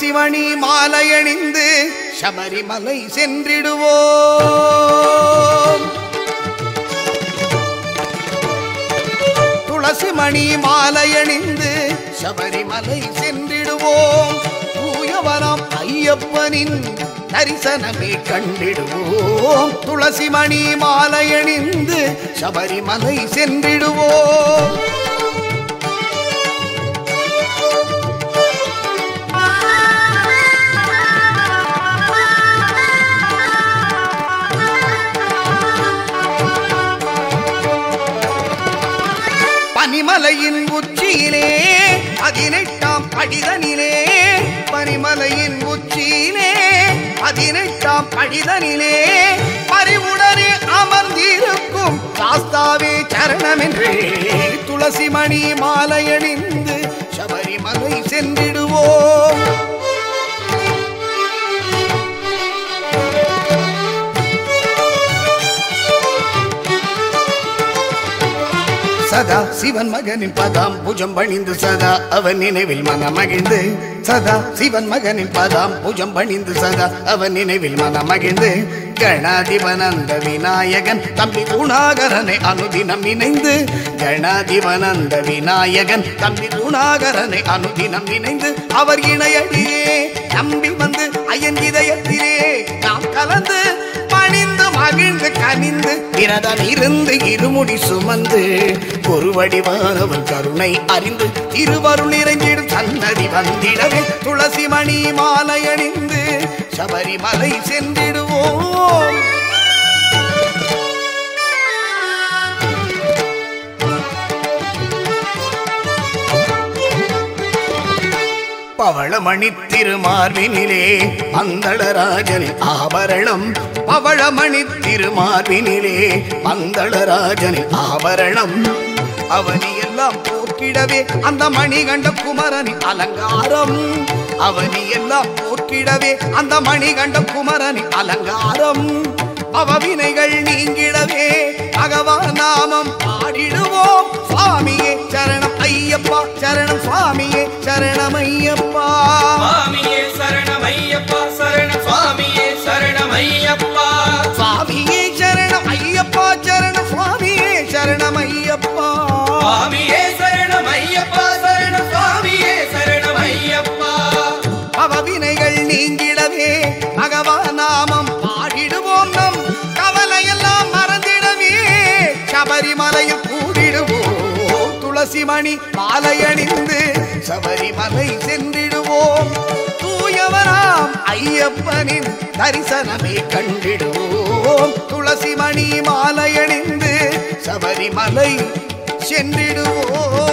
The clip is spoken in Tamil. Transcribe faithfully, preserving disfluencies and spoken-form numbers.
துளசிமணி மாலையணிந்து சபரிமலை சென்றிடுவோம். துளசிமணி மாலையணிந்து சபரிமலை சென்றிடுவோம். தூயவரம் ஐயப்பனின் தரிசனமே கண்டிடுவோம். துளசிமணி மாலையணிந்து சபரிமலை சென்றிடுவோம். பனிமலையின் உச்சியிலே பதினெட்டாம் படிதனிலே பனிமலையின் உச்சியிலே பதினெட்டாம் படிதனிலே பரிவுடனே அமர்ந்திருக்கும் சாஸ்தாவே சரணமென்றே துளசிமணி மாலையணிந்து சபரிமலை சென்றிடுவோம். சதா சிவன் மகனின் பதாம் பூஜம் பணிந்து சதா அவன் நினைவில் மனமகிழ்ந்து சதா சிவன் மகனின் பதாம் பூஜம் பணிந்து சதா அவன் நினைவில் மனமகிழ்ந்து கணாதிபனந்த விநாயகன் தம்பி குணாகரனை அனுதினம் இணைந்து கணாதிபனந்த விநாயகன் தம்பி குணாகரனை அனுதினம் இணைந்து அவர் இணையடியே நம்பி வந்து ஐயன் இதயத்திலே நாம் கலந்து பணிந்து மகிழ்ந்து கனிந்து விரதம் இருந்து இருமுடி சுமந்து ஒரு வடிவானவன் கருணை அறிந்து திருவருள் நிறைஞ்சிடும் சன்னதி வந்திடவே துளசிமணி மாலையணிந்து சபரிமலை சென்றிடுவோம். பவளமணி திருமார்பினிலே பந்தளராஜனின் ஆபரணம் பவளமணி திருமார்பினிலே பந்தளராஜனின் ஆபரணம் அவனி எல்லாம் போற்றிடவே அந்த மணிகண்ட குமரனின் அலங்காரம் அவனி எல்லாம் போற்றிடவே அந்த மணிகண்ட குமரனின் அலங்காரம் அவவினைகள் நீங்கிடவே பகவான் நாமம் பாடிடுவோம். சுவாமியே சரணம் ஐயப்பா சரணம் சுவாமியே சரணம் ஐயப்பா சுவாமியே சரணம் ஐயப்பா சரணம் சுவாமியே சரணம் ஐயப்பா சுவாமியே சரணம் ஐயப்பா சரணம் சுவாமியே சரணம் ஐயப்பா சுவாமியே சரணம் ஐயப்பா சரணம் சுவாமியே சரணம் ஐயப்பா அவவினைகள் நீங்கிடவே பகவான் நாமம் பாடிடுவோம். நம் கவலையெல்லாம் மறந்திடவே சபரிமலையில் கூடிடுவோம். துளசிமணி மாலையணிந்து சபரிமலை சென்றிடுவோம். தூயவராம் ஐயப்பனின் தரிசனமே கண்டிடுவோம். துளசிமணி மாலையணிந்து சபரிமலை சென்றிடுவோம்.